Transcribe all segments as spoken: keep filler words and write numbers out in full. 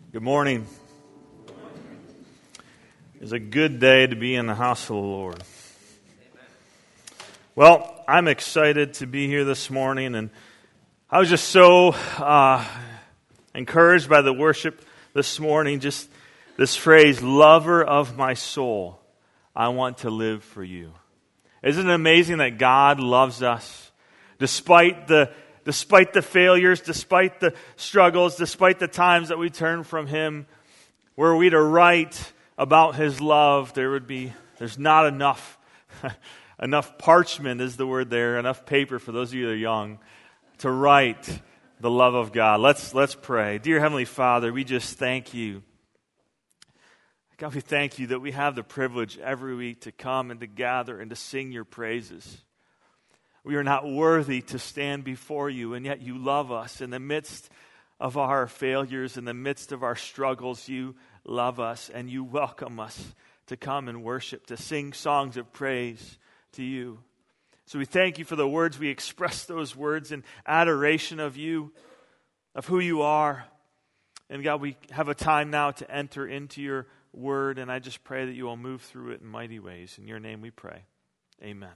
Good morning. It's a good day to be in the house of the Lord. Well, I'm excited to be here this morning, and I was just so uh, encouraged by the worship this morning. Just this phrase, lover of my soul, I want to live for you. Isn't it amazing that God loves us despite the Despite the failures, despite the struggles, despite the times that we turn from Him, were we to write about His love, there would be, there's not enough, enough parchment is the word there, enough paper for those of you that are young, to write the love of God. Let's, let's pray. Dear Heavenly Father, we just thank you. God, we thank you that we have the privilege every week to come and to gather and to sing your praises. We are not worthy to stand before you, and yet you love us. In the midst of our failures, in the midst of our struggles, you love us, and you welcome us to come and worship, to sing songs of praise to you. So we thank you for the words. We express those words in adoration of you, of who you are. And God, we have a time now to enter into your word, and I just pray that you will move through it in mighty ways. In your name we pray. Amen.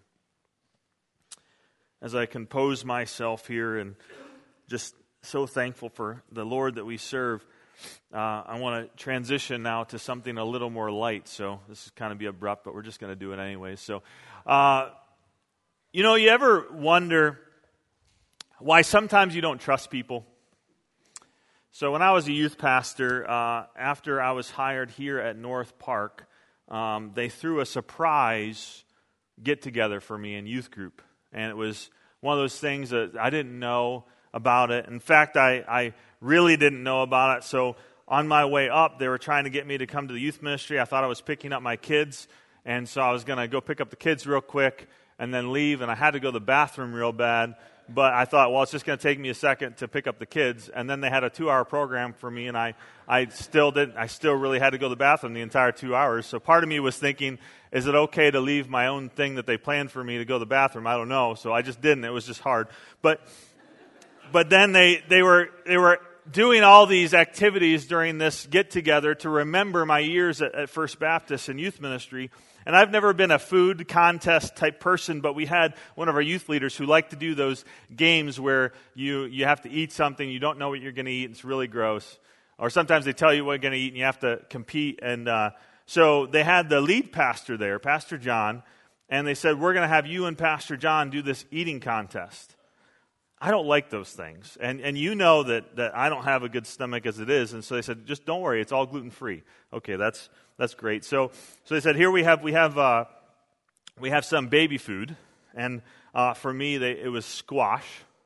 As I compose myself here and just so thankful for the Lord that we serve, uh, I want to transition now to something a little more light. So this is kind of be abrupt, but we're just going to do it anyway. So, uh, you know, you ever wonder why sometimes you don't trust people? So when I was a youth pastor, uh, after I was hired here at North Park, um, they threw a surprise get-together for me in youth group. And it was one of those things that I didn't know about it. In fact, I, I really didn't know about it. So on my way up, they were trying to get me to come to the youth ministry. I thought I was picking up my kids. And so I was going to go pick up the kids real quick and then leave. And I had to go to the bathroom real bad. But I thought, well, it's just going to take me a second to pick up the kids. And then they had a two-hour program for me, and I, I still didn't. I still really had to go to the bathroom the entire two hours. So part of me was thinking, is it okay to leave my own thing that they planned for me to go to the bathroom? I don't know. So I just didn't. It was just hard. But but then they, they were they were doing all these activities during this get-together to remember my years at, at First Baptist in youth ministry. And I've never been a food contest type person, but we had one of our youth leaders who liked to do those games where you, you have to eat something, you don't know what you're going to eat, it's really gross. Or sometimes they tell you what you're going to eat and you have to compete. And uh, so they had the lead pastor there, Pastor John, and they said, we're going to have you and Pastor John do this eating contest. I don't like those things. And and you know that, that I don't have a good stomach as it is. And so they said, just don't worry, it's all gluten-free. Okay, that's that's great. So so they said, here we have we have uh, we have some baby food. And uh, for me, they, it was squash.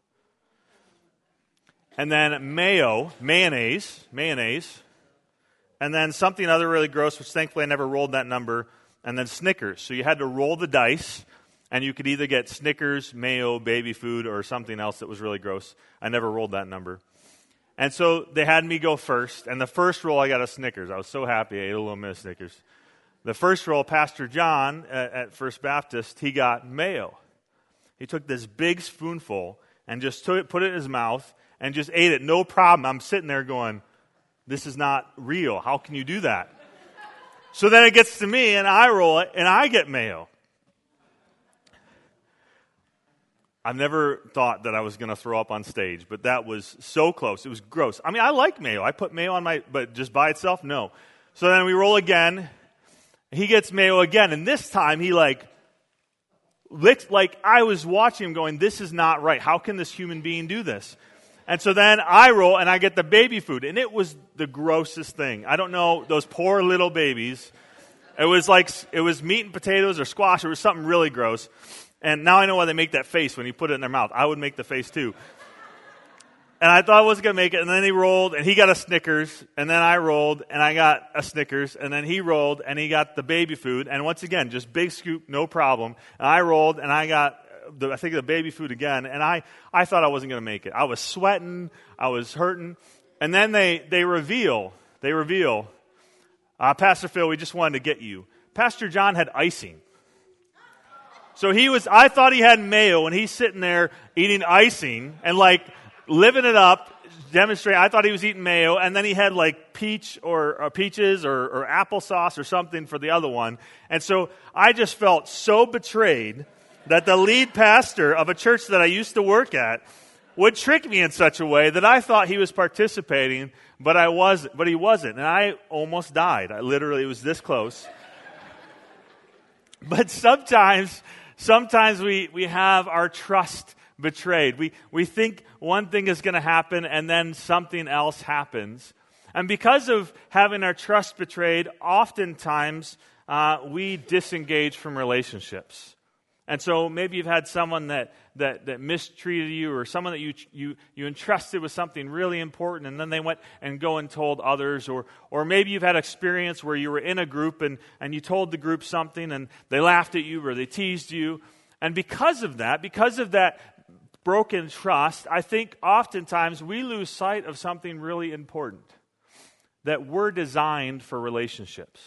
And then mayo, mayonnaise, mayonnaise. And then something other really gross, which thankfully I never rolled that number. And then Snickers. So you had to roll the dice. And you could either get Snickers, mayo, baby food, or something else that was really gross. I never rolled that number. And so they had me go first. And the first roll, I got a Snickers. I was so happy I ate a little bit of Snickers. The first roll, Pastor John at, at First Baptist, he got mayo. He took this big spoonful and just took it, put it in his mouth, and just ate it. No problem. I'm sitting there going, this is not real. How can you do that? So then it gets to me, and I roll it, and I get mayo. I've never thought that I was going to throw up on stage, but that was so close. It was gross. I mean, I like mayo. I put mayo on my, but just by itself, no. So then we roll again. He gets mayo again, and this time he like licked, like I was watching him going, this is not right. How can this human being do this? And so then I roll, and I get the baby food, and it was the grossest thing. I don't know, those poor little babies. It was like, it was meat and potatoes or squash. It was something really gross. And now I know why they make that face when you put it in their mouth. I would make the face too. And I thought I wasn't going to make it. And then he rolled, and he got a Snickers. And then I rolled, and I got a Snickers. And then he rolled, and he got the baby food. And once again, just big scoop, no problem. And I rolled, and I got, the, I think, the baby food again. And I, I thought I wasn't going to make it. I was sweating. I was hurting. And then they, they reveal, they reveal, uh, Pastor Phil, we just wanted to get you. Pastor John had icing. So he was, I thought he had mayo, and he's sitting there eating icing and like living it up. demonstrating. I thought he was eating mayo, and then he had like peach or, or peaches or, or applesauce or something for the other one. And so I just felt so betrayed that the lead pastor of a church that I used to work at would trick me in such a way that I thought he was participating, but I wasn't. But he wasn't, and I almost died. I literally it was this close. But sometimes, sometimes we we have our trust betrayed. We we think one thing is going to happen and then something else happens. And because of having our trust betrayed, oftentimes uh, we disengage from relationships. And so maybe you've had someone that, that, that mistreated you, or someone that you, you you entrusted with something really important, and then they went and go and told others. Or or maybe you've had experience where you were in a group and, and you told the group something and they laughed at you or they teased you. And because of that, because of that broken trust, I think oftentimes we lose sight of something really important. That we're designed for relationships.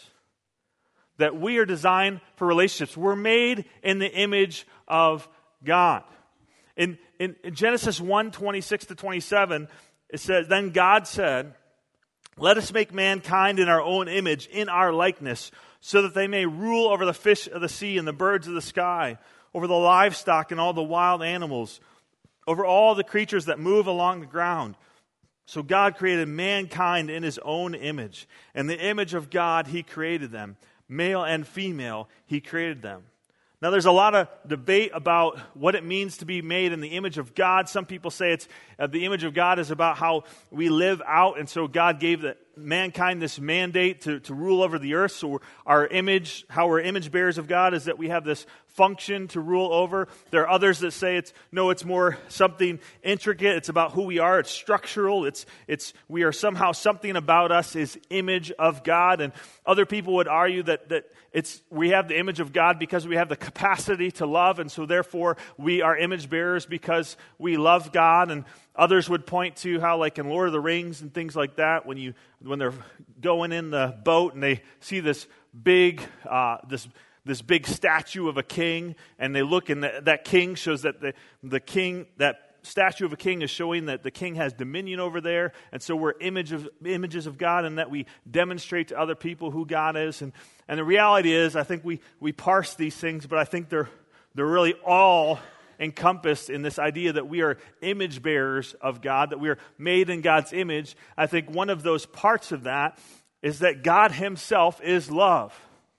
That we are designed for relationships. We're made in the image of God. In, in, in Genesis one, twenty-six to twenty-seven, it says, "Then God said, 'Let us make mankind in our own image, in our likeness, so that they may rule over the fish of the sea and the birds of the sky, over the livestock and all the wild animals, over all the creatures that move along the ground.' So God created mankind in his own image. In the image of God, he created them. Male and female, he created them." Now, there's a lot of debate about what it means to be made in the image of God. Some people say it's uh, the image of God is about how we live out, and so God gave the, mankind this mandate to, to rule over the earth. So our image, how we're image bearers of God, is that we have this function to rule over. There are others that say it's no, it's more something intricate. It's about who we are. It's structural. It's it's we are somehow something about us is image of God. And other people would argue that that it's we have the image of God because we have the capacity to love, and so therefore we are image bearers because we love God. And others would point to how, like in Lord of the Rings and things like that, when you when they're going in the boat and they see this big uh, this. this big statue of a king, and they look, and the, that king shows that the, the king, that statue of a king is showing that the king has dominion over there, and so we're image of, images of God, and that we demonstrate to other people who God is. And, and the reality is, I think we, we parse these things, but I think they're, they're really all encompassed in this idea that we are image bearers of God, that we are made in God's image. I think one of those parts of that is that God himself is love.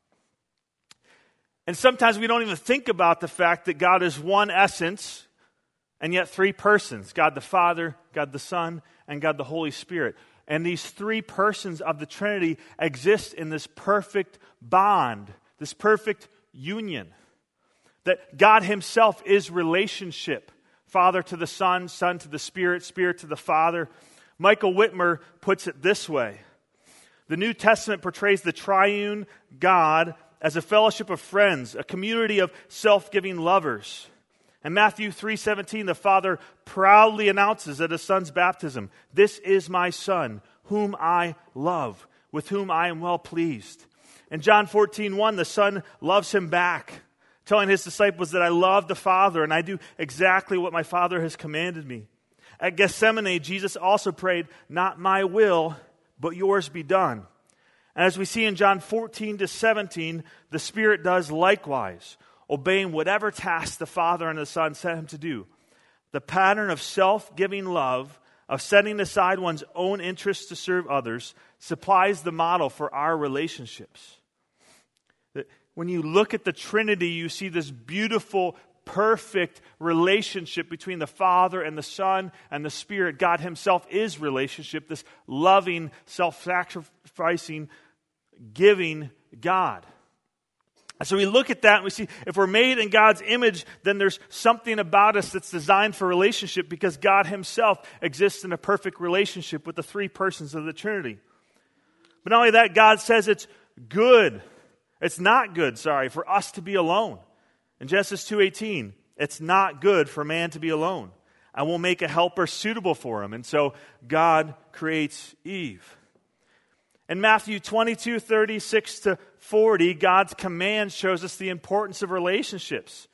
And sometimes we don't even think about the fact that God is one essence and yet three persons. God the Father, God the Son, and God the Holy Spirit. And these three persons of the Trinity exist in this perfect bond, this perfect union. That God himself is relationship. Father to the Son, Son to the Spirit, Spirit to the Father. Michael Whitmer puts it this way. The New Testament portrays the triune God as a fellowship of friends, a community of self-giving lovers. In Matthew three seventeen, the Father proudly announces at his Son's baptism, "This is my Son, whom I love, with whom I am well pleased." In John fourteen one, the Son loves him back, telling his disciples that I love the Father and I do exactly what my Father has commanded me. At Gethsemane, Jesus also prayed, "Not my will, but yours be done." And as we see in John fourteen to seventeen, the Spirit does likewise, obeying whatever task the Father and the Son sent him to do. The pattern of self-giving love, of setting aside one's own interests to serve others, supplies the model for our relationships. When you look at the Trinity, you see this beautiful, perfect relationship between the Father and the Son and the Spirit. God himself is relationship, this loving, self-sacrificing, giving God. And so we look at that and we see if we're made in God's image, then there's something about us that's designed for relationship because God himself exists in a perfect relationship with the three persons of the Trinity. But not only that, God says it's good. It's not good, sorry, for us to be alone. In Genesis two eighteen, it's not good for man to be alone. I will make a helper suitable for him. And so God creates Eve. In Matthew twenty-two, thirty-six to forty, God's command shows us the importance of relationships.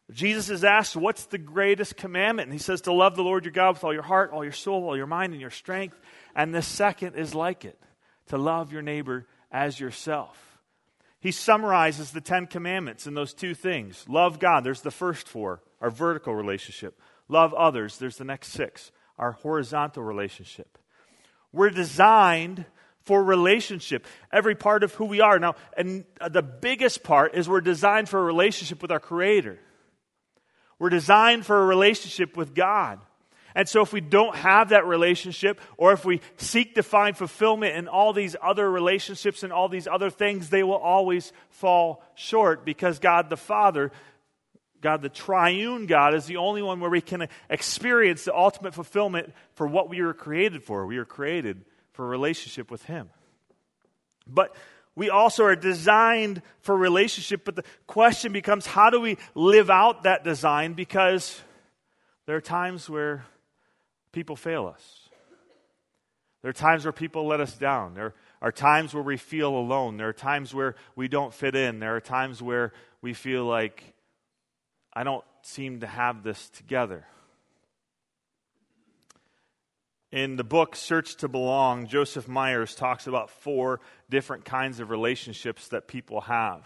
Jesus is asked, what's the greatest commandment? And he says to love the Lord your God with all your heart, all your soul, all your mind, and your strength. And the second is like it, to love your neighbor as yourself. He summarizes the Ten Commandments in those two things. Love God, there's the first four, our vertical relationship. Love others, there's the next six, our horizontal relationship. We're designed for relationship, every part of who we are. Now, and the biggest part is we're designed for a relationship with our Creator. We're designed for a relationship with God. And so if we don't have that relationship, or if we seek to find fulfillment in all these other relationships and all these other things, they will always fall short, because God the Father, God the triune God, is the only one where we can experience the ultimate fulfillment for what we were created for. We were created for a relationship with Him. But we also are designed for relationship, but the question becomes, how do we live out that design? Because there are times where people fail us. There are times where people let us down. There are times where we feel alone. There are times where we don't fit in. There are times where we feel like, I don't seem to have this together. In the book Search to Belong, Joseph Myers talks about four different kinds of relationships that people have.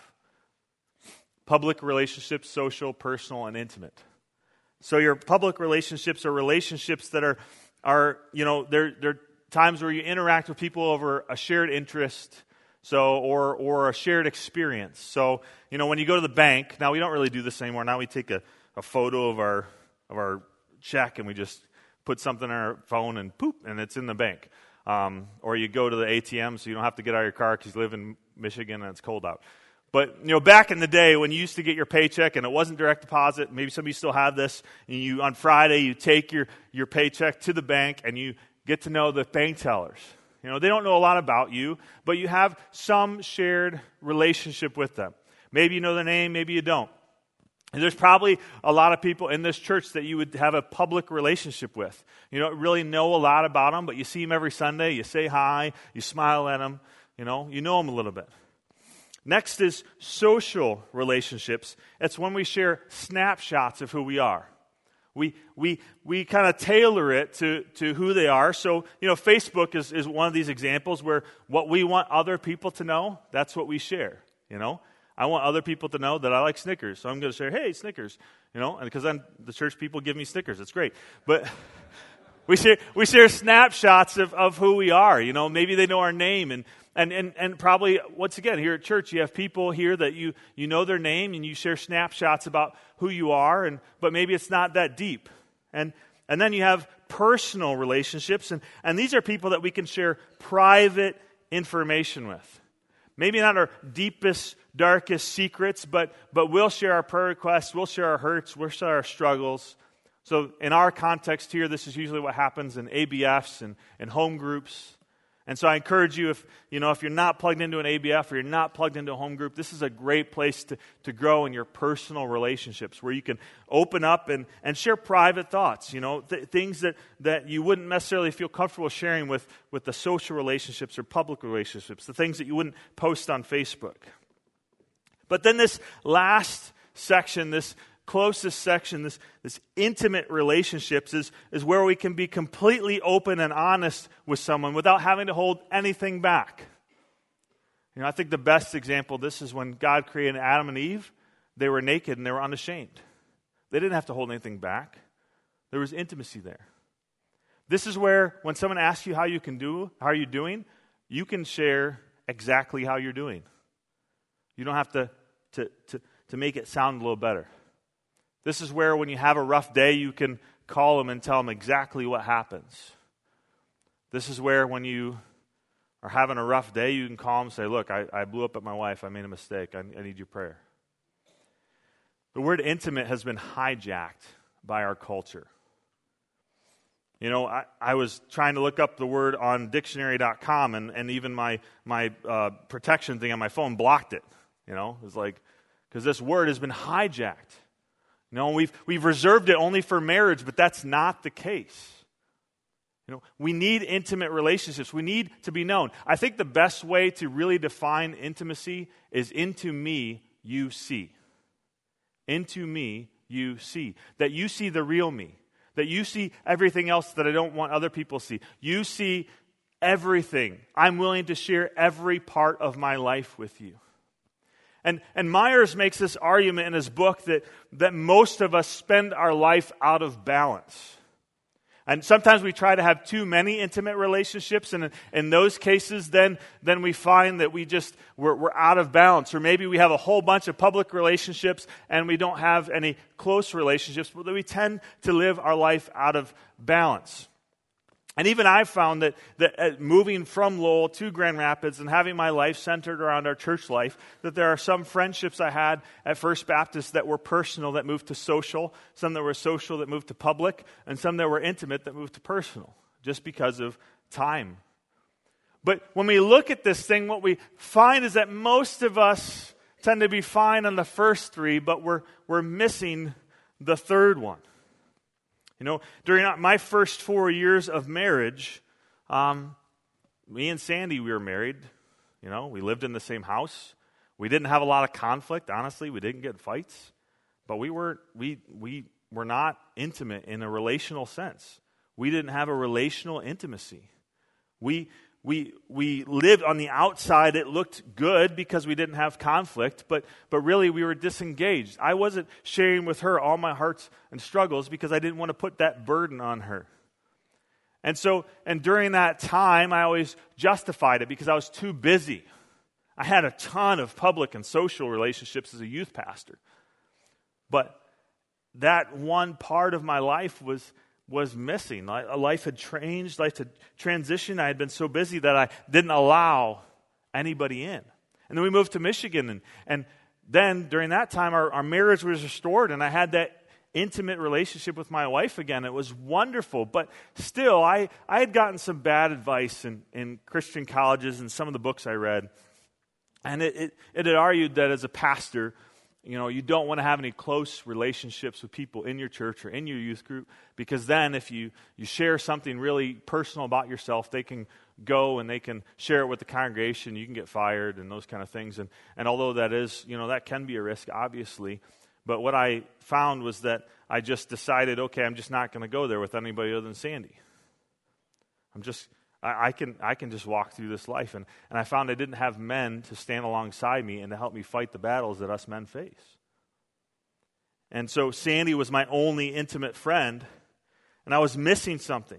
Public relationships, social, personal, and intimate. So your public relationships are relationships that are, are you know, they're, they're times where you interact with people over a shared interest, so or or a shared experience. So, you know, when you go to the bank, now we don't really do this anymore. Now we take a, a photo of our of our check and we just put something on our phone and poop, and it's in the bank. Um, or you go to the A T M so you don't have to get out of your car because you live in Michigan and it's cold out. But, you know, back in the day when you used to get your paycheck and it wasn't direct deposit, maybe some of you still have this, and you on Friday you take your, your paycheck to the bank and you get to know the bank tellers. You know, they don't know a lot about you, but you have some shared relationship with them. Maybe you know their name, maybe you don't. And there's probably a lot of people in this church that you would have a public relationship with. You don't really know a lot about them, but you see them every Sunday, you say hi, you smile at them, you know, you know them a little bit. Next is social relationships. It's when we share snapshots of who we are. We we we kind of tailor it to, to who they are. So, you know, Facebook is, is one of these examples where what we want other people to know, that's what we share, you know. I want other people to know that I like Snickers, so I'm going to say, hey, Snickers, you know, and because then the church people give me Snickers. It's great. But we share we share snapshots of, of who we are, you know. Maybe they know our name, and and, and and probably, once again, here at church, you have people here that you, you know their name, and you share snapshots about who you are, and but maybe it's not that deep. And and then you have personal relationships, and, and these are people that we can share private information with. Maybe not our deepest, darkest secrets, but but we'll share our prayer requests, we'll share our hurts, we'll share our struggles. So in our context here, this is usually what happens in A B Fs and, and home groups. And so I encourage you, if you know if you're not plugged into an A B F or you're not plugged into a home group, this is a great place to, to grow in your personal relationships, where you can open up and, and share private thoughts, you know, th- things that, that you wouldn't necessarily feel comfortable sharing with, with the social relationships or public relationships, the things that you wouldn't post on Facebook. But then this last section, this closest section, this, this intimate relationships is, is where we can be completely open and honest with someone without having to hold anything back. You know, I think the best example of this is when God created Adam and Eve. They were naked and they were unashamed. They didn't have to hold anything back. There was intimacy there. This is where when someone asks you how you can do, how are you doing, you can share exactly how you're doing. You don't have to, to, to, to make it sound a little better. This is where when you have a rough day, you can call them and tell them exactly what happens. This is where when you are having a rough day, you can call them and say, look, I, I blew up at my wife. I made a mistake. I, I need your prayer. The word intimate has been hijacked by our culture. You know, I, I was trying to look up the word on dictionary dot com, and, and even my, my uh, protection thing on my phone blocked it. You know, it was like, because this word has been hijacked. No, we've we've reserved it only for marriage, but that's not the case. You know, we need intimate relationships. We need to be known. I think the best way to really define intimacy is into me you see. Into me you see. That you see the real me. That you see everything else that I don't want other people to see. You see everything. I'm willing to share every part of my life with you. And, and Myers makes this argument in his book that, that most of us spend our life out of balance. And sometimes we try to have too many intimate relationships, and in, in those cases, then, then we find that we just, we're, we're out of balance. Or maybe we have a whole bunch of public relationships, and we don't have any close relationships, but we tend to live our life out of balance. And even I've found that, that uh, moving from Lowell to Grand Rapids and having my life centered around our church life, that there are some friendships I had at First Baptist that were personal that moved to social, some that were social that moved to public, and some that were intimate that moved to personal, just because of time. But when we look at this thing, what we find is that most of us tend to be fine on the first three, but we're, we're missing the third one. You know, during my first four years of marriage, um, me and Sandy, we were married. You know, we lived in the same house. We didn't have a lot of conflict. Honestly, we didn't get fights, but we were we we were not intimate in a relational sense. We didn't have a relational intimacy. We we we lived on the outside. It looked good because we didn't have conflict, but but really we were disengaged. I wasn't sharing with her all my hearts and struggles because I didn't want to put that burden on her. And so, and during that time, I always justified it because I was too busy. I had a ton of public and social relationships as a youth pastor, but that one part of my life was. was missing. Life had changed, life had transitioned. I had been so busy that I didn't allow anybody in. And then we moved to Michigan, and, and then during that time, our, our marriage was restored, and I had that intimate relationship with my wife again. It was wonderful, but still, I, I had gotten some bad advice in, in Christian colleges and some of the books I read, and it, it, it had argued that as a pastor, you know, you don't want to have any close relationships with people in your church or in your youth group, because then if you, you share something really personal about yourself, they can go and they can share it with the congregation. You can get fired and those kind of things. And, and although that is, you know, that can be a risk, obviously. But what I found was that I just decided, okay, I'm just not going to go there with anybody other than Sandy. I'm just... I can I can just walk through this life. And, and I found I didn't have men to stand alongside me and to help me fight the battles that us men face. And so Sandy was my only intimate friend, and I was missing something.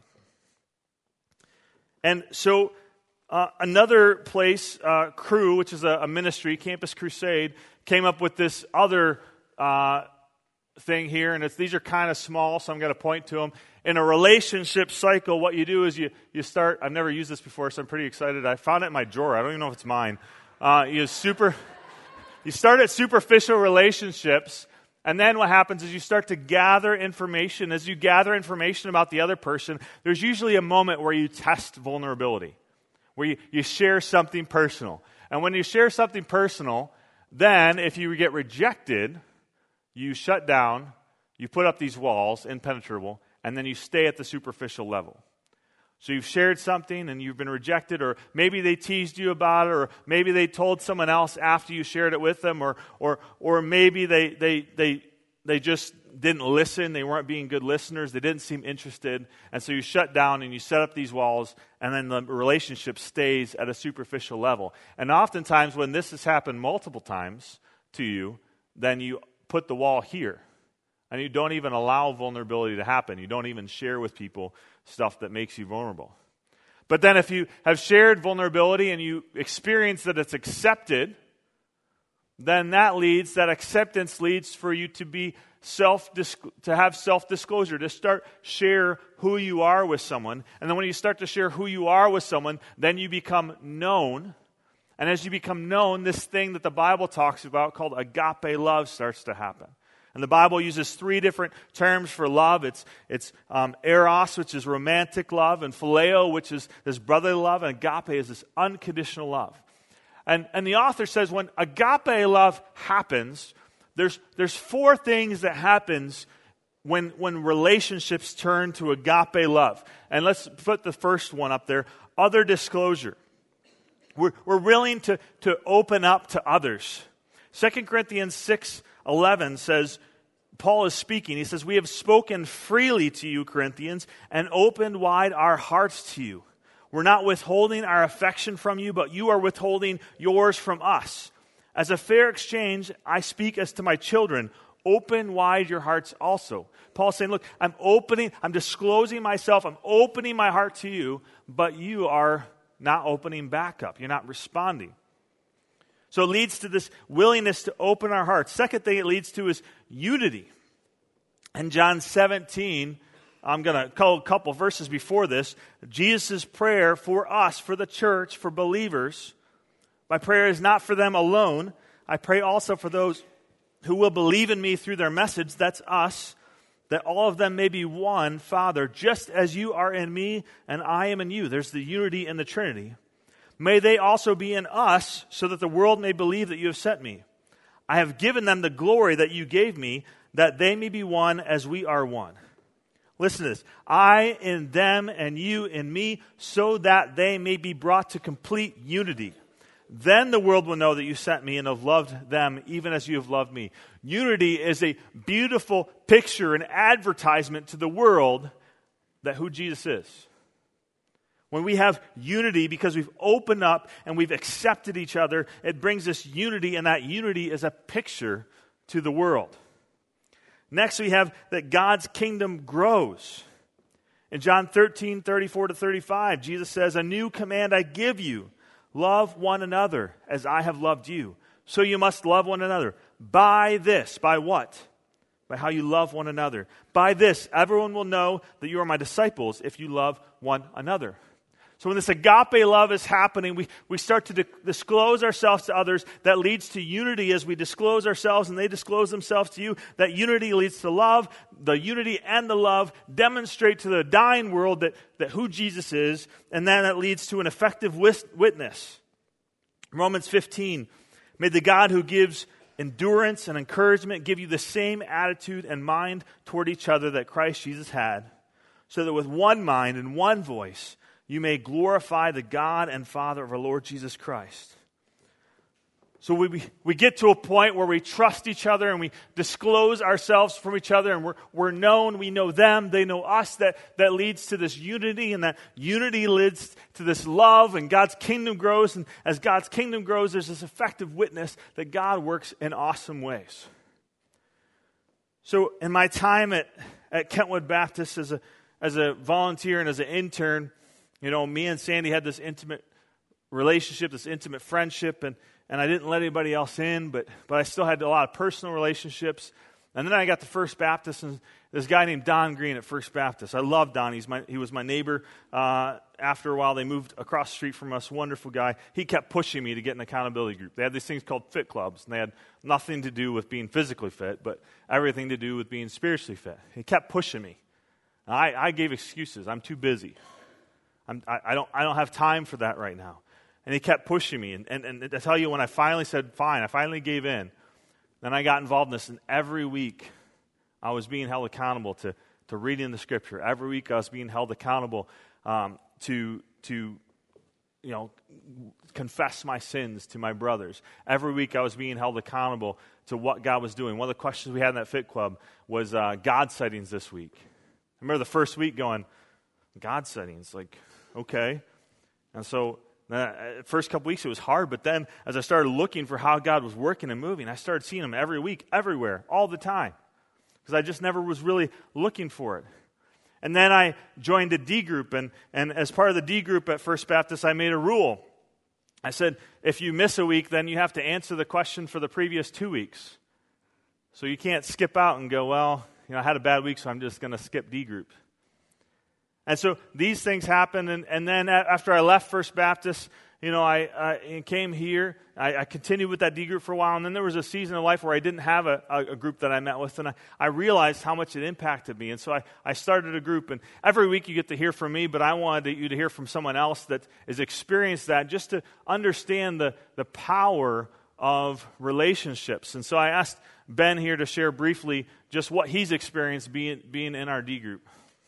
And so uh, another place, uh, Cru, which is a, a ministry, Campus Crusade, came up with this other uh, thing here, and it's, these are kind of small, so I'm going to point to them. In a relationship cycle, what you do is you, you start, I've never used this before, so I'm pretty excited. I found it in my drawer. I don't even know if it's mine. Uh, you super, you start at superficial relationships, and then what happens is you start to gather information. As you gather information about the other person, there's usually a moment where you test vulnerability, where you, you share something personal. And when you share something personal, then if you get rejected, you shut down, you put up these walls, impenetrable, and then you stay at the superficial level. So you've shared something and you've been rejected, or maybe they teased you about it, or maybe they told someone else after you shared it with them, or or or maybe they they they they just didn't listen, they weren't being good listeners, they didn't seem interested, and so you shut down and you set up these walls, and then the relationship stays at a superficial level. And oftentimes when this has happened multiple times to you, then you put the wall here. And you don't even allow vulnerability to happen. You don't even share with people stuff that makes you vulnerable. But then if you have shared vulnerability and you experience that it's accepted, then that leads, that acceptance leads for you to be self to have self-disclosure, to start share who you are with someone. And then when you start to share who you are with someone, then you become known. And as you become known, this thing that the Bible talks about called agape love starts to happen. And the Bible uses three different terms for love. It's it's um, eros, which is romantic love, and phileo, which is this brotherly love, and agape is this unconditional love. And and the author says when agape love happens, there's there's four things that happens when when relationships turn to agape love. And let's put the first one up there: other disclosure. We're we're willing to to open up to others. Second Corinthians six eleven says, Paul is speaking. He says, we have spoken freely to you, Corinthians, and opened wide our hearts to you. We're not withholding our affection from you, but you are withholding yours from us. As a fair exchange, I speak as to my children. Open wide your hearts also. Paul's saying, look, I'm opening, I'm disclosing myself, I'm opening my heart to you, but you are not opening back up. You're not responding. So it leads to this willingness to open our hearts. Second thing it leads to is unity. In John seventeen, I'm going to call a couple verses before this, Jesus' prayer for us, for the church, for believers. My prayer is not for them alone. I pray also for those who will believe in me through their message, that's us, that all of them may be one, Father, just as you are in me and I am in you. There's the unity in the Trinity. May they also be in us, so that the world may believe that you have sent me. I have given them the glory that you gave me, that they may be one as we are one. Listen to this. I in them and you in me, so that they may be brought to complete unity. Then the world will know that you sent me and have loved them even as you have loved me. Unity is a beautiful picture, an advertisement to the world that who Jesus is. When we have unity because we've opened up and we've accepted each other, it brings us unity, and that unity is a picture to the world. Next, we have that God's kingdom grows. In John thirteen, thirty-four to thirty-five, Jesus says, a new command I give you, love one another as I have loved you. So you must love one another. By this, by what? By how you love one another. By this, everyone will know that you are my disciples if you love one another. So when this agape love is happening, we, we start to di- disclose ourselves to others. That leads to unity as we disclose ourselves and they disclose themselves to you. That unity leads to love. The unity and the love demonstrate to the dying world that, that who Jesus is, and then it leads to an effective wis- witness. Romans fifteen, may the God who gives endurance and encouragement give you the same attitude and mind toward each other that Christ Jesus had, so that with one mind and one voice you may glorify the God and Father of our Lord Jesus Christ. So we we get to a point where we trust each other and we disclose ourselves from each other, and we're, we're known, we know them, they know us. That, that leads to this unity, and that unity leads to this love, and God's kingdom grows. And as God's kingdom grows, there's this effective witness that God works in awesome ways. So in my time at, at Kentwood Baptist as a, as a volunteer and as an intern, you know, me and Sandy had this intimate relationship, this intimate friendship, and, and I didn't let anybody else in, but but I still had a lot of personal relationships. And then I got to First Baptist, and this guy named Don Green at First Baptist. I love Don. He's my, he was my neighbor. Uh, after a while, they moved across the street from us. Wonderful guy. He kept pushing me to get an accountability group. They had these things called fit clubs, and they had nothing to do with being physically fit, but everything to do with being spiritually fit. He kept pushing me. I, I gave excuses. I'm too busy. I'm, I, I don't I don't have time for that right now. And he kept pushing me. And, and, and I tell you, when I finally said, fine, I finally gave in, then I got involved in this. And every week, I was being held accountable to, to reading the Scripture. Every week, I was being held accountable um, to, to, you know, confess my sins to my brothers. Every week, I was being held accountable to what God was doing. One of the questions we had in that Fit Club was uh, God sightings this week. I remember the first week going, God sightings, like, okay. And so the uh, first couple weeks it was hard, but then as I started looking for how God was working and moving, I started seeing him every week, everywhere, all the time, because I just never was really looking for it. And then I joined a D group, and, and as part of the D group at First Baptist, I made a rule. I said, if you miss a week, then you have to answer the question for the previous two weeks. So you can't skip out and go, well, you know, I had a bad week, so I'm just going to skip D group. And so these things happened, and, and then after I left First Baptist, you know, I, I came here. I, I continued with that D group for a while, and then there was a season of life where I didn't have a, a group that I met with, and I, I realized how much it impacted me. And so I, I started a group, and every week you get to hear from me, but I wanted you to hear from someone else that has experienced that, just to understand the, the power of relationships. And so I asked Ben here to share briefly just what he's experienced being, being in our D group.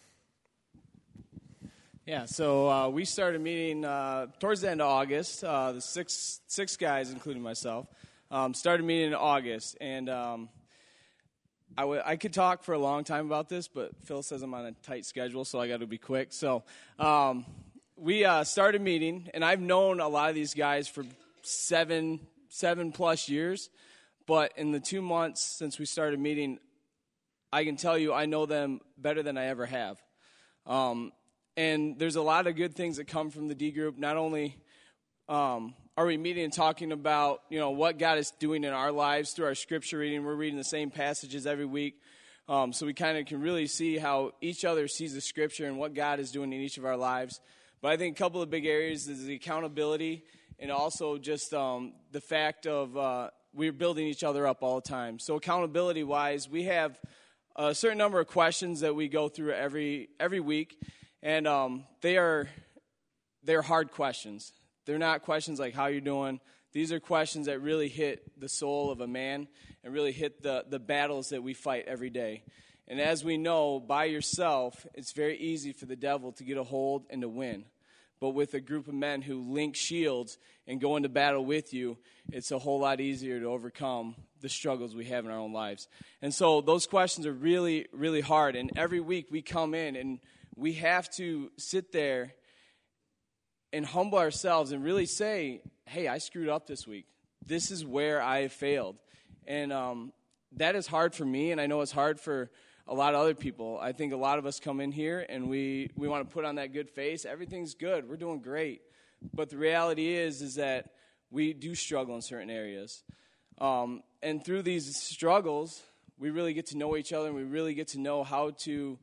Yeah, so uh, we started meeting uh, towards the end of August. Uh, the six six guys, including myself, um, started meeting in August, and um, I, w- I could talk for a long time about this, but Phil says I'm on a tight schedule, so I got to be quick. So um, we uh, started meeting, and I've known a lot of these guys for seven, seven plus years. But in the two months since we started meeting, I can tell you I know them better than I ever have. Um, and there's a lot of good things that come from the D group. Not only um, are we meeting and talking about, you know, what God is doing in our lives through our scripture reading. We're reading the same passages every week. Um, so we kind of can really see how each other sees the scripture and what God is doing in each of our lives. But I think a couple of big areas is the accountability and also just um, the fact of uh, we're building each other up all the time. So accountability-wise, we have a certain number of questions that we go through every every week, and um, they are they're hard questions. They're not questions like how you're doing. These are questions that really hit the soul of a man and really hit the, the battles that we fight every day. And as we know, by yourself, it's very easy for the devil to get a hold and to win. But with a group of men who link shields and go into battle with you, it's a whole lot easier to overcome the struggles we have in our own lives. And so those questions are really, really hard. And every week we come in and we have to sit there and humble ourselves and really say, hey, I screwed up this week. This is where I have failed. And um, that is hard for me, and I know it's hard for a lot of other people. I think a lot of us come in here, and we, we want to put on that good face. Everything's good. We're doing great. But the reality is, is that we do struggle in certain areas. Um, and through these struggles, we really get to know each other, and we really get to know how to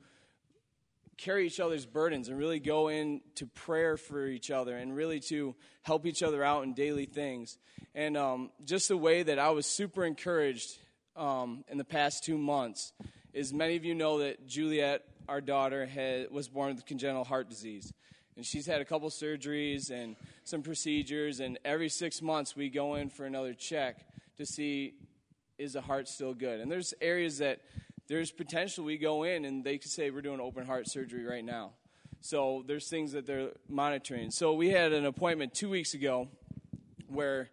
carry each other's burdens and really go into prayer for each other and really to help each other out in daily things. And um, just the way that I was super encouraged um, in the past two months is many of you know that Juliet, our daughter, had, was born with congenital heart disease. And she's had a couple surgeries and some procedures, and every six months we go in for another check to see, is the heart still good? And there's areas that there's potential we go in and they could say we're doing open heart surgery right now. So there's things that they're monitoring. So we had an appointment two weeks ago where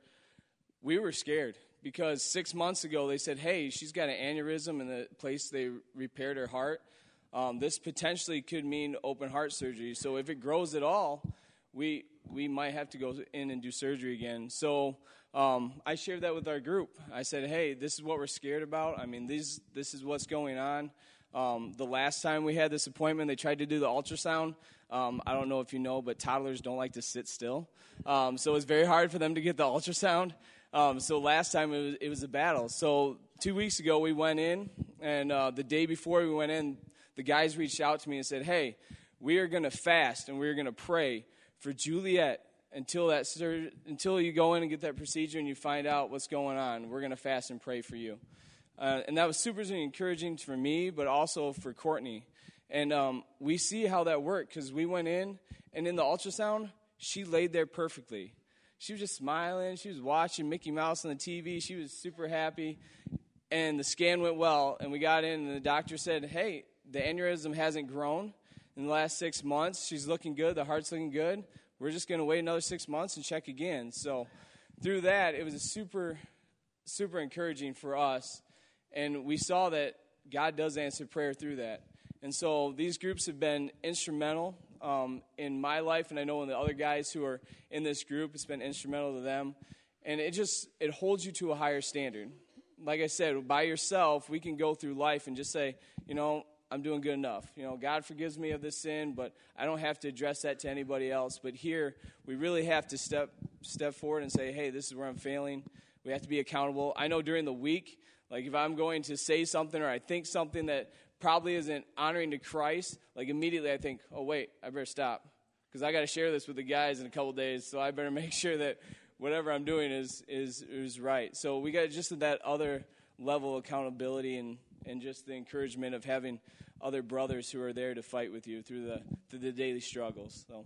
we were scared because six months ago they said, hey, she's got an aneurysm in the place they repaired her heart. Um, this potentially could mean open heart surgery. So if it grows at all, we we might have to go in and do surgery again. So um, I shared that with our group. I said, hey, this is what we're scared about. I mean, these, this is what's going on. Um, the last time we had this appointment, they tried to do the ultrasound. Um, I don't know if you know, but toddlers don't like to sit still. Um, so it was very hard for them to get the ultrasound. Um, so last time it was, it was a battle. So two weeks ago we went in, and uh, the day before we went in, the guys reached out to me and said, hey, we are going to fast and we are going to pray for Juliet until that sur- until you go in and get that procedure and you find out what's going on. We're going to fast and pray for you. Uh, and that was super encouraging for me, but also for Courtney. And um, we see how that worked because we went in, and in the ultrasound, she laid there perfectly. She was just smiling. She was watching Mickey Mouse on the T V. She was super happy. And the scan went well, and we got in, and the doctor said, hey, the aneurysm hasn't grown in the last six months. She's looking good. The heart's looking good. We're just going to wait another six months and check again. So through that, it was a super, super encouraging for us. And we saw that God does answer prayer through that. And so these groups have been instrumental um, in my life, and I know in the other guys who are in this group, it's been instrumental to them. And it just, it holds you to a higher standard. Like I said, by yourself, we can go through life and just say, you know, I'm doing good enough. You know, God forgives me of this sin, but I don't have to address that to anybody else. But here, we really have to step step forward and say, hey, this is where I'm failing. We have to be accountable. I know during the week, like if I'm going to say something or I think something that probably isn't honoring to Christ, like immediately I think, oh, wait, I better stop. Because I got to share this with the guys in a couple days, so I better make sure that whatever I'm doing is is is right. So we got just that other level of accountability and, and just the encouragement of having other brothers who are there to fight with you through the through the daily struggles. So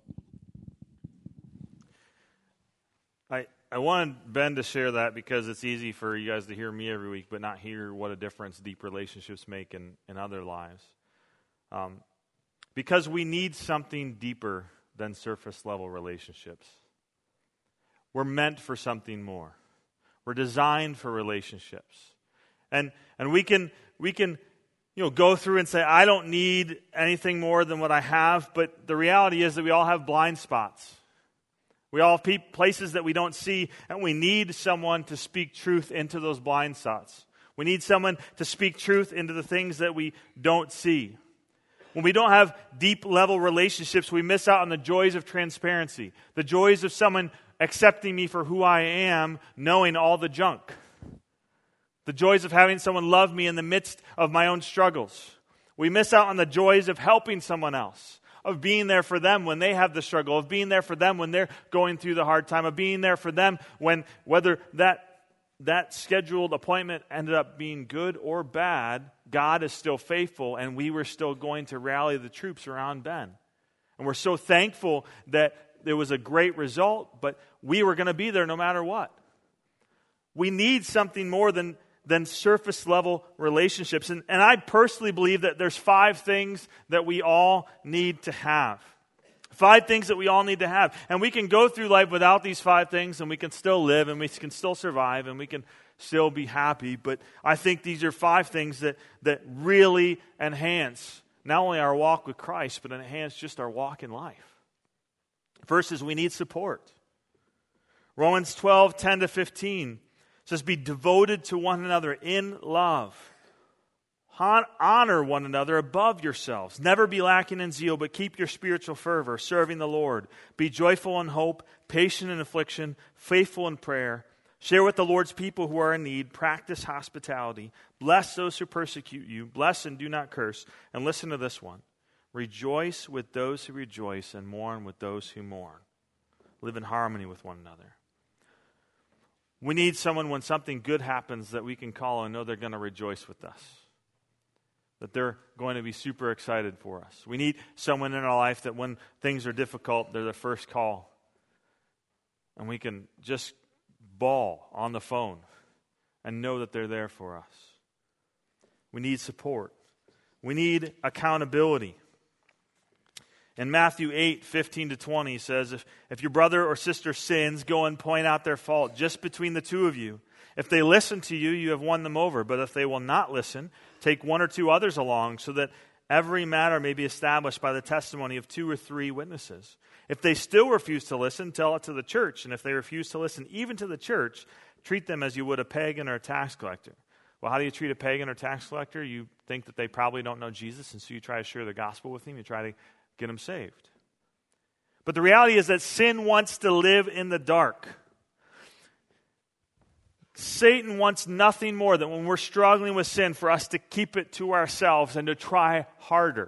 I I wanted Ben to share that because it's easy for you guys to hear me every week, but not hear what a difference deep relationships make in, in other lives. Um, because we need something deeper than surface level relationships. We're meant for something more. We're designed for relationships. And and we can we can you know go through and say, I don't need anything more than what I have, but the reality is that we all have blind spots. We all have pe- places that we don't see, and we need someone to speak truth into those blind spots. We need someone to speak truth into the things that we don't see. When we don't have deep-level relationships, we miss out on the joys of transparency, the joys of someone accepting me for who I am, knowing all the junk, the joys of having someone love me in the midst of my own struggles. We miss out on the joys of helping someone else, of being there for them when they have the struggle, of being there for them when they're going through the hard time, of being there for them when, whether that that scheduled appointment ended up being good or bad, God is still faithful, and we were still going to rally the troops around Ben. And we're so thankful that there was a great result, but we were going to be there no matter what. We need something more than than surface-level relationships. And, and I personally believe that there's five things that we all need to have. Five things that we all need to have. And we can go through life without these five things, and we can still live, and we can still survive, and we can still be happy. But I think these are five things that, that really enhance not only our walk with Christ, but enhance just our walk in life. First is we need support. Romans twelve, ten to fifteen says, be devoted to one another in love. Honor one another above yourselves. Never be lacking in zeal, but keep your spiritual fervor, serving the Lord. Be joyful in hope, patient in affliction, faithful in prayer. Share with the Lord's people who are in need. Practice hospitality. Bless those who persecute you. Bless and do not curse. And listen to this one. Rejoice with those who rejoice and mourn with those who mourn. Live in harmony with one another. We need someone when something good happens that we can call and know they're going to rejoice with us, that they're going to be super excited for us. We need someone in our life that when things are difficult, they're the first call. And we can just bawl on the phone and know that they're there for us. We need support. We need accountability. In Matthew eight, fifteen to twenty says, if, if your brother or sister sins, go and point out their fault just between the two of you. If they listen to you, you have won them over. But if they will not listen, take one or two others along, so that every matter may be established by the testimony of two or three witnesses. If they still refuse to listen, tell it to the church. And if they refuse to listen even to the church, treat them as you would a pagan or a tax collector. Well, how do you treat a pagan or tax collector? You think that they probably don't know Jesus, and so you try to share the gospel with them. You try to get them saved. But the reality is that sin wants to live in the dark. Satan wants nothing more than when we're struggling with sin for us to keep it to ourselves and to try harder.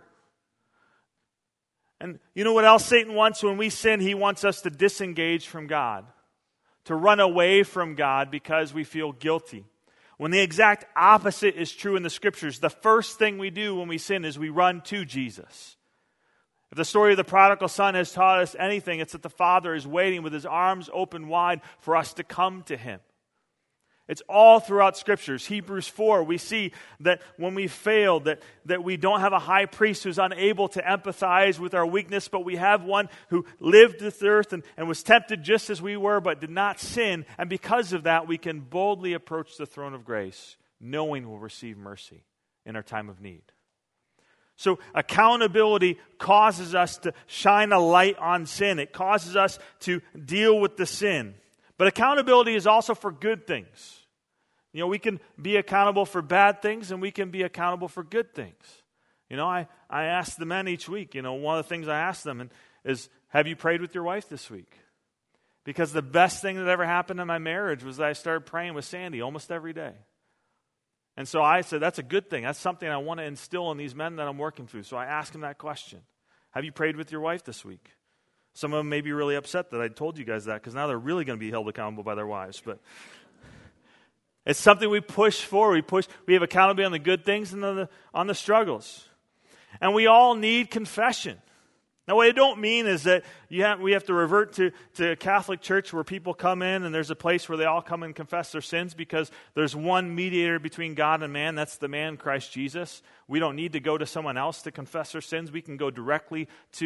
And you know what else Satan wants when we sin? He wants us to disengage from God, to run away from God because we feel guilty. When the exact opposite is true in the Scriptures, the first thing we do when we sin is we run to Jesus. If the story of the prodigal son has taught us anything, it's that the Father is waiting with his arms open wide for us to come to him. It's all throughout Scriptures. Hebrews four, we see that when we fail, that, that we don't have a high priest who's unable to empathize with our weakness, but we have one who lived this earth and, and was tempted just as we were, but did not sin. And because of that, we can boldly approach the throne of grace, knowing we'll receive mercy in our time of need. So accountability causes us to shine a light on sin. It causes us to deal with the sin. But accountability is also for good things. You know, we can be accountable for bad things, and we can be accountable for good things. You know, I, I ask the men each week, you know, one of the things I ask them is, have you prayed with your wife this week? Because the best thing that ever happened in my marriage was that I started praying with Sandy almost every day. And so I said, that's a good thing. That's something I want to instill in these men that I'm working through. So I asked them that question. Have you prayed with your wife this week? Some of them may be really upset that I told you guys that, because now they're really going to be held accountable by their wives. But it's something we push for. We push. We have accountability on the good things and on the, on the struggles. And we all need confession. Now, what I don't mean is that you have, we have to revert to, to a Catholic church where people come in and there's a place where they all come and confess their sins, because there's one mediator between God and man. That's the man, Christ Jesus. We don't need to go to someone else to confess our sins. We can go directly to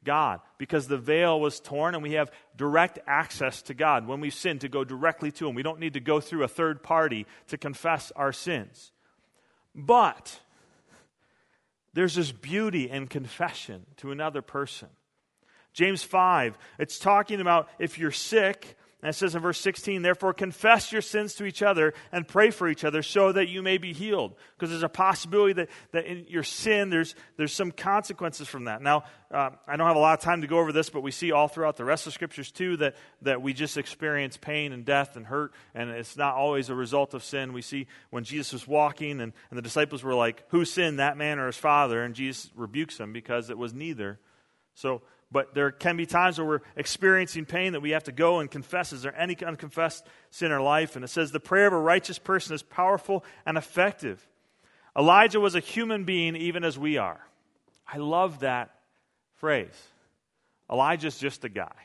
God, because the veil was torn and we have direct access to God when we sin, to go directly to Him. We don't need to go through a third party to confess our sins. But there's this beauty in confession to another person. James five, it's talking about if you're sick, and it says in verse sixteen, therefore confess your sins to each other and pray for each other so that you may be healed. Because there's a possibility that, that in your sin, there's there's some consequences from that. Now, uh, I don't have a lot of time to go over this, but we see all throughout the rest of the Scriptures too that, that we just experience pain and death and hurt, and it's not always a result of sin. We see when Jesus was walking and, and the disciples were like, who sinned, that man or his father? And Jesus rebukes them because it was neither. So, but there can be times where we're experiencing pain that we have to go and confess. Is there any unconfessed sin in our life? And it says the prayer of a righteous person is powerful and effective. Elijah was a human being even as we are. I love that phrase. Elijah's just a guy.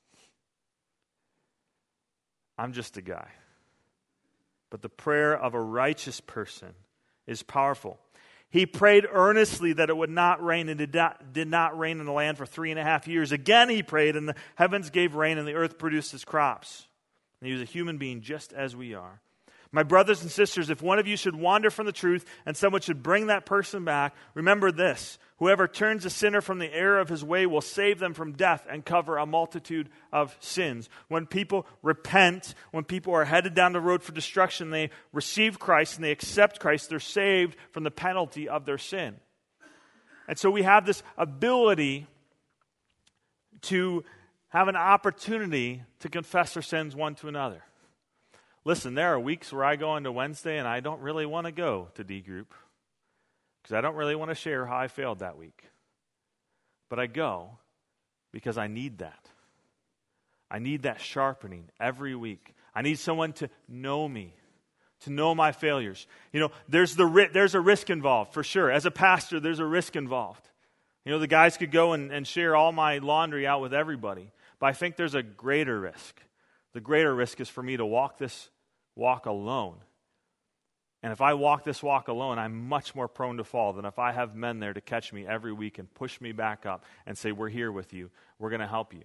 I'm just a guy. But the prayer of a righteous person is powerful. He prayed earnestly that it would not rain, and did not, did not rain in the land for three and a half years. Again he prayed, and the heavens gave rain, and the earth produced his crops. And he was a human being just as we are. My brothers and sisters, if one of you should wander from the truth, and someone should bring that person back, remember this: whoever turns a sinner from the error of his way will save them from death and cover a multitude of sins. When people repent, when people are headed down the road for destruction, they receive Christ and they accept Christ, they're saved from the penalty of their sin. And so we have this ability to have an opportunity to confess our sins one to another. Listen, there are weeks where I go into Wednesday and I don't really want to go to D group because I don't really want to share how I failed that week. But I go because I need that. I need that sharpening every week. I need someone to know me, to know my failures. You know, there's the there's a risk involved, for sure. As a pastor, there's a risk involved. You know, the guys could go and, and share all my laundry out with everybody. But I think there's a greater risk. The greater risk is for me to walk this walk alone. And if I walk this walk alone, I'm much more prone to fall than if I have men there to catch me every week and push me back up and say, we're here with you. We're going to help you.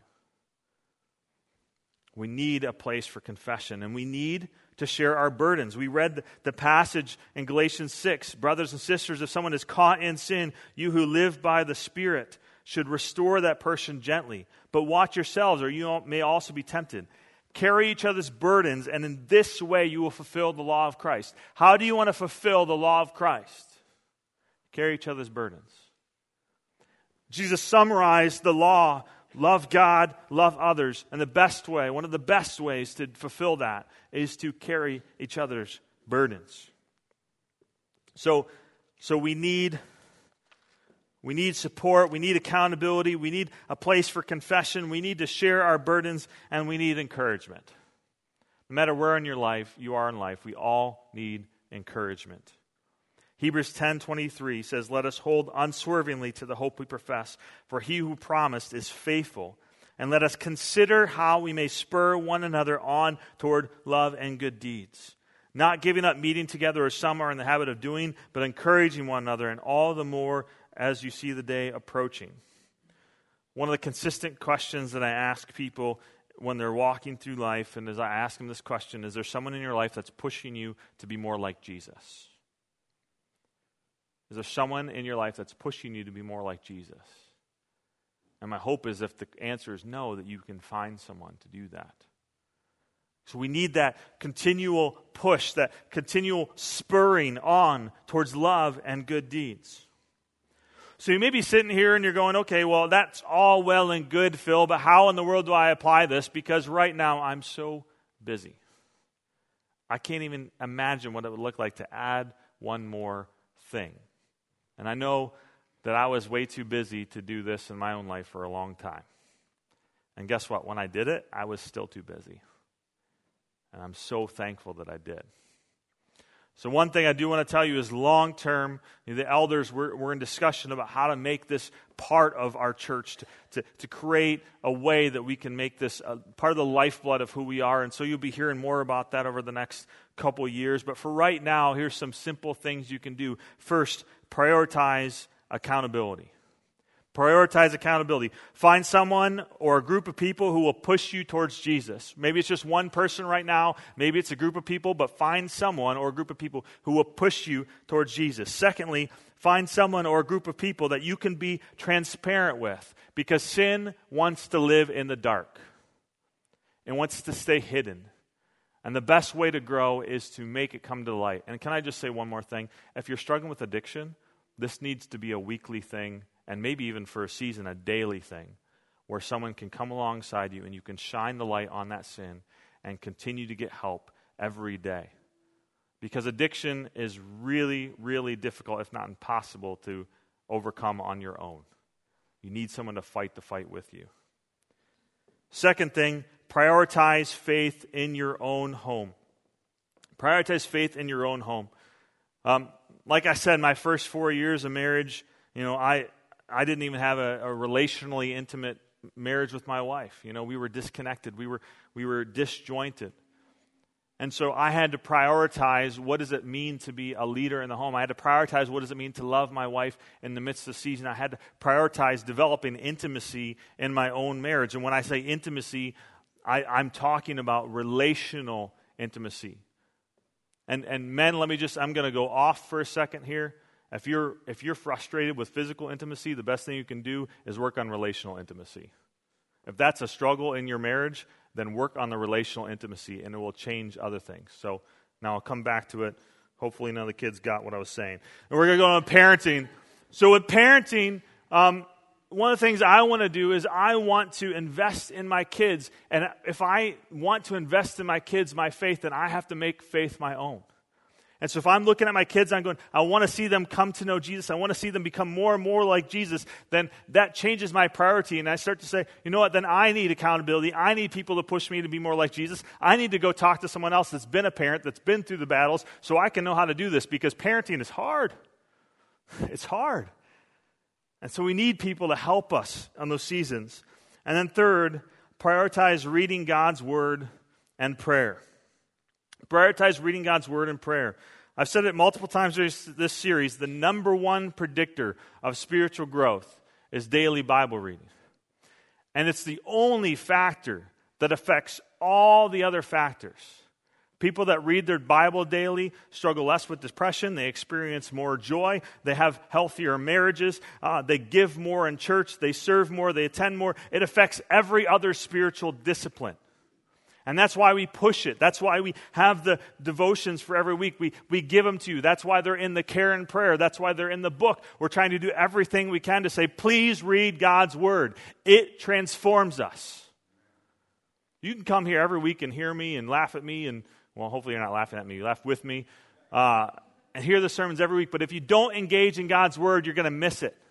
We need a place for confession, and we need to share our burdens. We read the passage in Galatians six. Brothers and sisters, if someone is caught in sin, you who live by the Spirit should restore that person gently. But watch yourselves, or you may also be tempted. Carry each other's burdens, and in this way you will fulfill the law of Christ. How do you want to fulfill the law of Christ? Carry each other's burdens. Jesus summarized the law: love God, love others. And the best way, one of the best ways to fulfill that is to carry each other's burdens. So, so we need We need support, we need accountability, we need a place for confession, we need to share our burdens, and we need encouragement. No matter where in your life you are in life, we all need encouragement. Hebrews ten twenty-three says, let us hold unswervingly to the hope we profess, for he who promised is faithful. And let us consider how we may spur one another on toward love and good deeds. Not giving up meeting together as some are in the habit of doing, but encouraging one another, and all the more as you see the day approaching. One of the consistent questions that I ask people when they're walking through life, and as I ask them this question, is there someone in your life that's pushing you to be more like Jesus? Is there someone in your life that's pushing you to be more like Jesus? And my hope is, if the answer is no, that you can find someone to do that. So we need that continual push, that continual spurring on towards love and good deeds. So you may be sitting here and you're going, okay, well, that's all well and good, Phil, but how in the world do I apply this? Because right now I'm so busy. I can't even imagine what it would look like to add one more thing. And I know that I was way too busy to do this in my own life for a long time. And guess what? When I did it, I was still too busy. And I'm so thankful that I did. So one thing I do want to tell you is long-term, the elders, we're, we're in discussion about how to make this part of our church, to, to, to create a way that we can make this a part of the lifeblood of who we are. And so you'll be hearing more about that over the next couple of years. But for right now, here's some simple things you can do. First, prioritize accountability. Prioritize accountability. Find someone or a group of people who will push you towards Jesus. Maybe it's just one person right now. Maybe it's a group of people, but find someone or a group of people who will push you towards Jesus. Secondly, find someone or a group of people that you can be transparent with, because sin wants to live in the dark. It wants to stay hidden. And the best way to grow is to make it come to light. And can I just say one more thing? If you're struggling with addiction, this needs to be a weekly thing, and maybe even for a season, a daily thing, where someone can come alongside you and you can shine the light on that sin and continue to get help every day. Because addiction is really, really difficult, if not impossible, to overcome on your own. You need someone to fight the fight with you. Second thing, prioritize faith in your own home. Prioritize faith in your own home. Um, like I said, my first four years of marriage, you know, I I didn't even have a, a relationally intimate marriage with my wife. You know, we were disconnected. We were we were disjointed. And so I had to prioritize, what does it mean to be a leader in the home? I had to prioritize, what does it mean to love my wife in the midst of the season? I had to prioritize developing intimacy in my own marriage. And when I say intimacy, I, I'm talking about relational intimacy. And and men, let me just, I'm going to go off for a second here. If you're if you're frustrated with physical intimacy, the best thing you can do is work on relational intimacy. If that's a struggle in your marriage, then work on the relational intimacy, and it will change other things. So now I'll come back to it. Hopefully none of the kids got what I was saying. And we're going to go on parenting. So with parenting, um, one of the things I want to do is I want to invest in my kids. And if I want to invest in my kids, my faith, then I have to make faith my own. And so if I'm looking at my kids, I'm going, I want to see them come to know Jesus. I want to see them become more and more like Jesus. Then that changes my priority. And I start to say, you know what, then I need accountability. I need people to push me to be more like Jesus. I need to go talk to someone else that's been a parent, that's been through the battles, so I can know how to do this, because parenting is hard. It's hard. And so we need people to help us on those seasons. And then third, prioritize reading God's word and prayer. Prioritize reading God's word and prayer. I've said it multiple times during this series. The number one predictor of spiritual growth is daily Bible reading. And it's the only factor that affects all the other factors. People that read their Bible daily struggle less with depression. They experience more joy. They have healthier marriages. Uh, they give more in church. They serve more. They attend more. It affects every other spiritual discipline. And that's why we push it. That's why we have the devotions for every week. We we give them to you. That's why they're in the care and prayer. That's why they're in the book. We're trying to do everything we can to say, please read God's word. It transforms us. You can come here every week and hear me and laugh at me. And, well, hopefully you're not laughing at me. You laugh with me. Uh, and hear the sermons every week. But if you don't engage in God's word, you're going to miss it.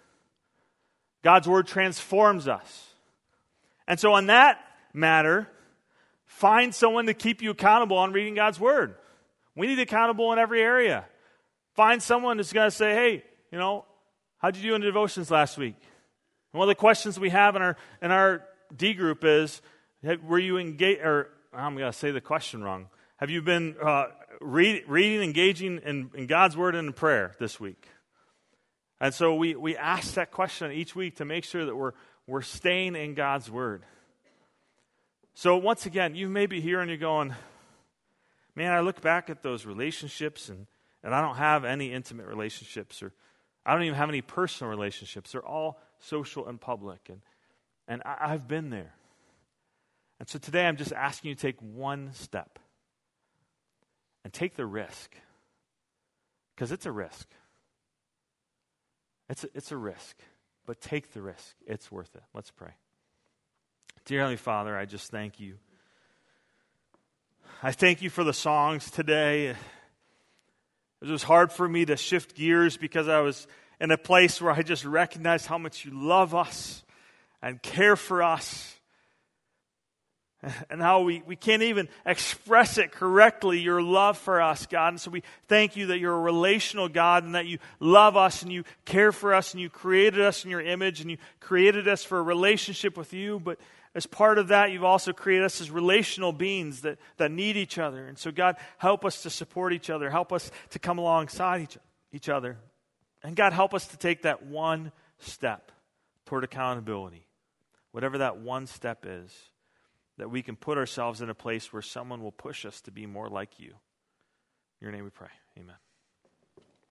God's word transforms us. And so on that matter, find someone to keep you accountable on reading God's word. We need accountable in every area. Find someone that's going to say, hey, you know, how'd you do in the devotions last week? And one of the questions we have in our in our D group is, were you engaged, or I'm going to say the question wrong. Have you been uh, read, reading, engaging in, in God's word and in prayer this week? And so we, we ask that question each week to make sure that we're we're staying in God's word. So once again, you may be here and you're going, man, I look back at those relationships and, and I don't have any intimate relationships, or I don't even have any personal relationships. They're all social and public. And, and I, I've been there. And so today I'm just asking you to take one step and take the risk, because it's a risk. It's a, it's a risk, but take the risk. It's worth it. Let's pray. Dear Heavenly Father, I just thank you. I thank you for the songs today. It was hard for me to shift gears because I was in a place where I just recognized how much you love us and care for us, and how we, we can't even express it correctly, your love for us, God. And so we thank you that you're a relational God, and that you love us and you care for us, and you created us in your image, and you created us for a relationship with you. But as part of that, you've also created us as relational beings that, that need each other. And so, God, help us to support each other. Help us to come alongside each, each other. And God, help us to take that one step toward accountability, whatever that one step is, that we can put ourselves in a place where someone will push us to be more like you. In your name we pray. Amen.